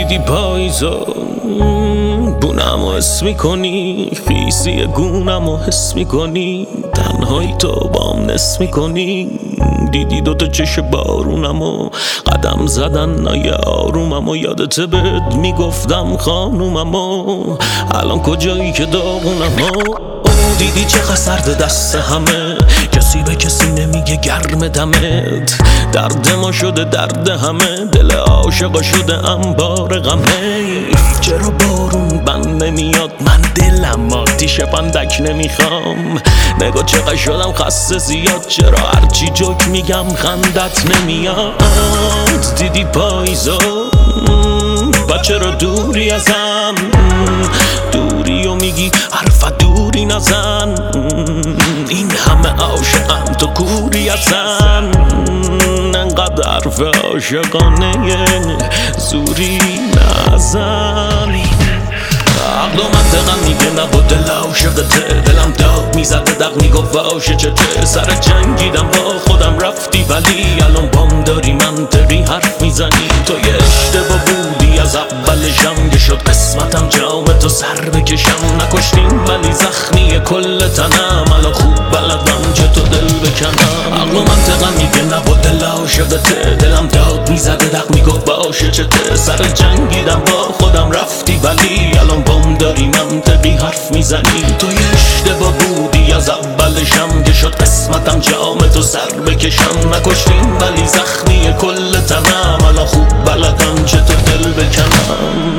دیدی پاییزا بونم و حس میکنی، خیسی گونم و حس میکنی، تنهایی تو بام نس میکنی. دیدی دوتا چش بارونم و قدم زدن نای آرومم و یادت بهت میگفتم خانومم و الان کجایی که داغونم و دیدی چقدر سرد دست همه، کسی به کسی نمیگه گرم دمت، درد ما شده درد همه، دل عاشقا شده انبار غمه. چرا بارون بند نمیاد، من دلم آتیش پندک نمیخوام، نگاه چقدر شدم خسته زیاد، چرا هرچی جوک میگم خندت نمیاد. دیدی پاییزا و چرا دوری ازم، دوری و میگی حرف دوری نزن، این همه عاشقم تو کوری ازن، انقدر حرف عاشقانه زوری نزن. عقل و منطقم میگه نبود دل عاشقته، دلم داد میزده دق میگفت واشه چته، سر جنگیدم با خودم رفتی ولی الان بام داری منطقی حرف میزنی. تو یه اشتباه بودی از اولشم که شد قسمتم جام تو سر بکشم، نکشتیم ولی زخمی کل تنم، الان خوب بلدم چه تو دل بکنم. عقل و منطقم میگه نبود دل عاشقته، دلم داد میزده دق میگفت باشه چته، سر جنگیدم با خودم رفتی ولی الان بام داری منطقی حرف میزنی. تو یه اشتباه بودی از اولشم که شد قسمتم جام تو سر بکشم، نکشتیم ولی زخمی کل تنم، الان خوب بلدم چه تو دل بکنم.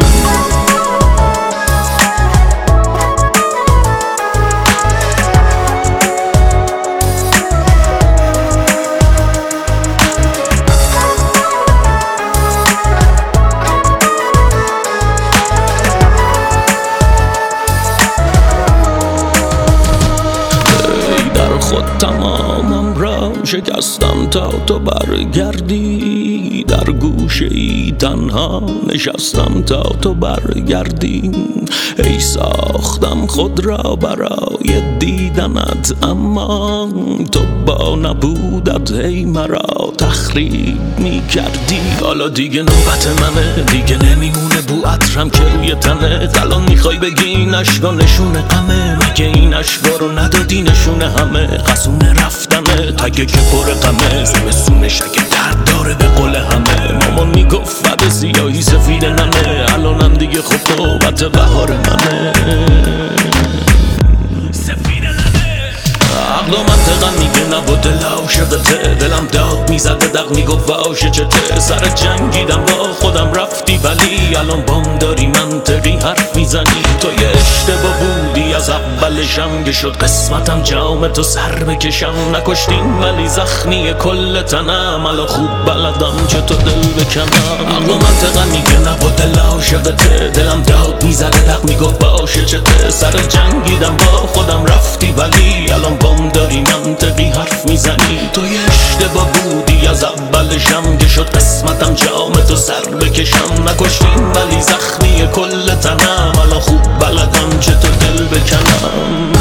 خود تمامم را شکستم تا تو برگردی، در گوشه ای تنها نشستم تا تو برگردی. ای ساختم خود را برای دیدنت، اما تو با نبودت هی مرا تخریب می کردی. حالا دیگه نوبت منه، دیگه نمیمونه بو عطرم که روی تنه، الان میخوای بگی این اشکا نشونه غمه، مگه این اشکا رو ندادی نشونه همه، قصونه رفتنه تگه که پر غمه، زمستونش اگه درد داره به قول همه، مامان میگفت فد سیاهی سفید نمه، الانم دیگه خب نوبت بهار منه. عقل و منطقم میگه نبود دل عاشقته، دلم داد میزده دق میگفت واشه چته، سر جنگیدم با خودم رفتی ولی الان بام داری منطقی حرف میزنی. تو یه اشتباه بودی از اولشم که شد قسمتم جام تو سر بکشم، نکشتیم ولی زخمی کل تنم، الان خوب بلدم چه تو دل بکنم. عقل و منطقم میگه نبود دل عاشقته، دلم داد میزده دق میگفت باشه چته، سر جنگیدم با خودم رفتی ولی الان بام داری منطقی حرف میزنی. تو یه اشتباه بودی از اولشم که شد قسمتم جام تو سر بکشم، نکشتیم ولی زخمی کل تنم، الان خوب بلدم چه تو دل بکنم.